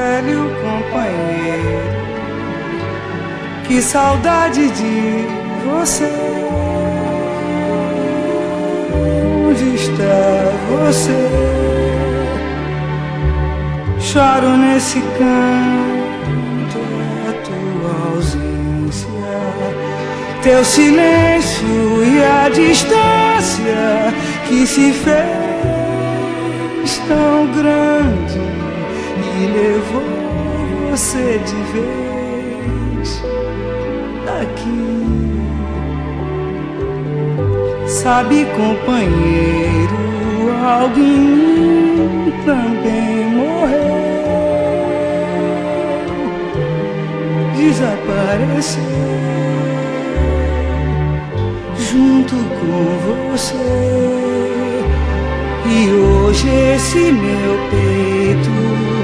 velho companheiro, que saudade de você. Onde está você? Choro nesse canto a tua ausência, teu silêncio e a distância que se fez tão grande e levou você de vez daqui. Sabe, companheiro, algo em mim também morreu, desapareceu junto com você. E hoje esse meu peito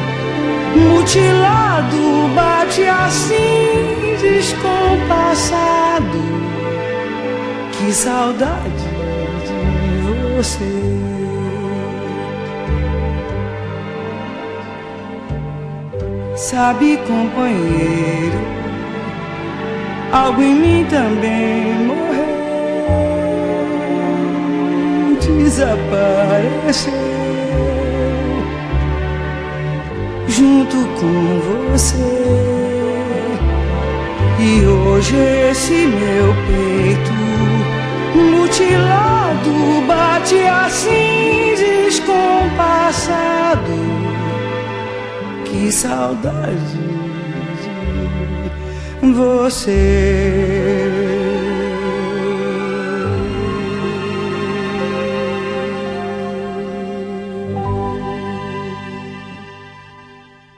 mutilado bate assim descompassado. Que saudade de você. Sabe, companheiro, algo em mim também morreu, desapareceu junto com você. E hoje esse meu peito mutilado bate assim descompassado. Que saudade de você.